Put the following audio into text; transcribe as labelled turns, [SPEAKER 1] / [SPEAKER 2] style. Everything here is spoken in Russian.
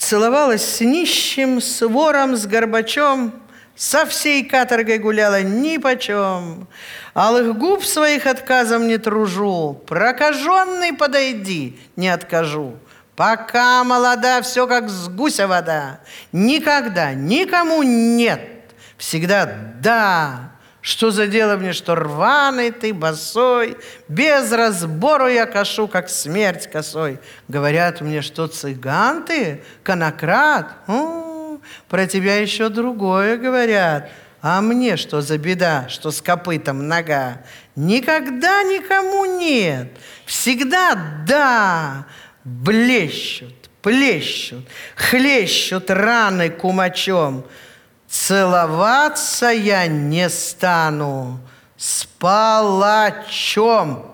[SPEAKER 1] Целовалась с нищим, с вором, с горбачом, со всей каторгой гуляла нипочем. Алых губ своих отказом не тружу, прокаженный подойди, не откажу. Пока молода, все как с гуся вода, никогда никому нет, всегда да. Что за дело мне, что рваный ты, босой, без разбору я кашу, как смерть косой. Говорят мне, что цыган ты, конократ. Про тебя еще другое говорят. А мне что за беда, что с копытом нога? Никогда никому нет, всегда да. Блещут, плещут, хлещут раны кумачом. Целоваться я не стану с палачом.